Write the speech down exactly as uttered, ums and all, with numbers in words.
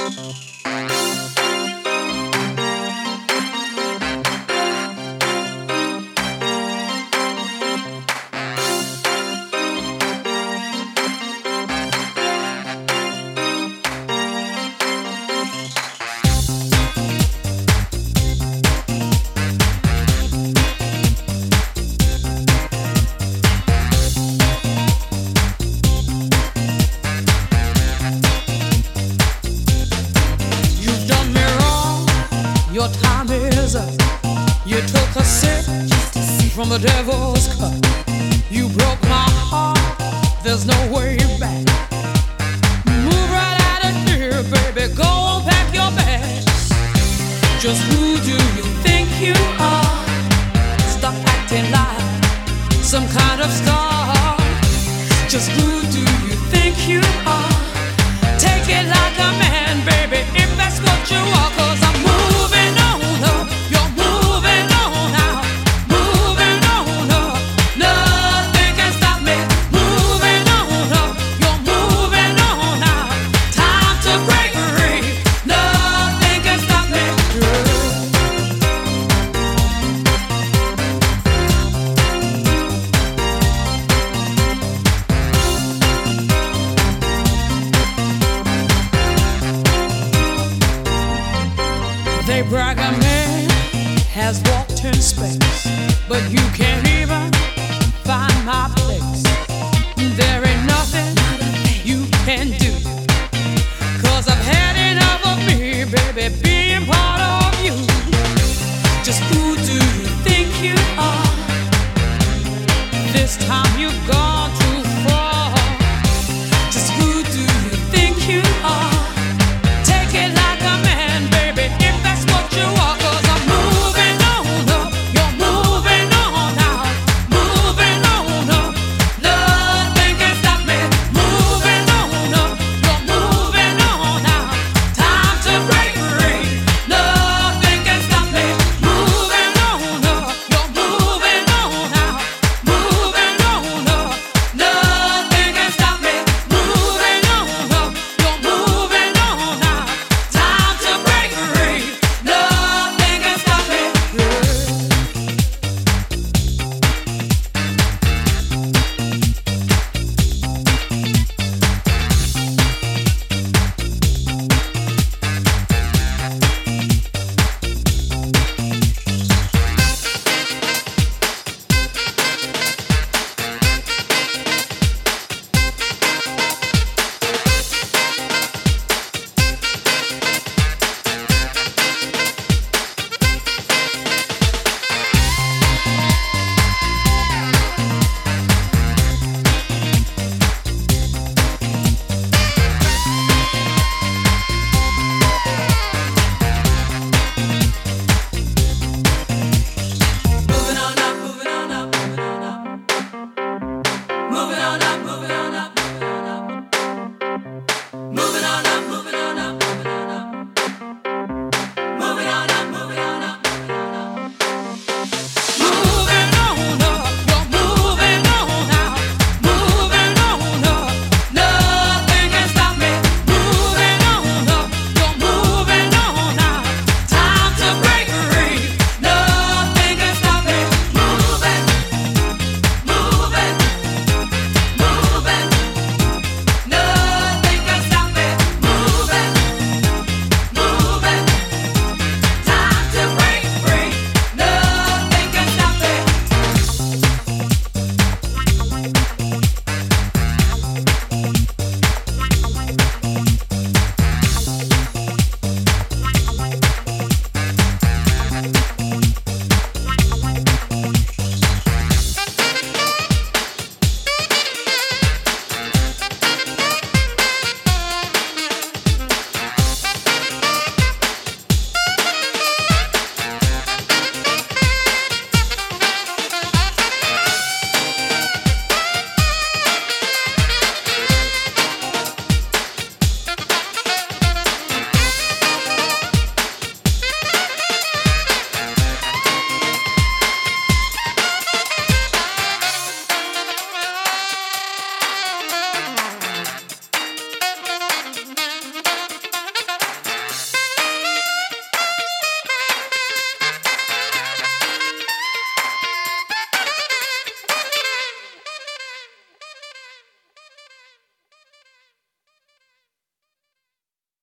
Your time is up. You took a sip from the devil's cup. You broke my heart. There's no way back. Move right out of here, baby. Go on, pack your bags. Just who do you think you are? Stop acting like some kind of star. Just who do you think you are? Take it like a man, baby, if that's what you are. 'Cause I'm moving on up. You're moving on out. Moving on up. Nothing can stop me. Moving on up. You're moving on out. Time to break free. Nothing can stop me. They brag a man has walked in space, but you can't even find my place. There ain't nothing you can do, 'cause I've had it.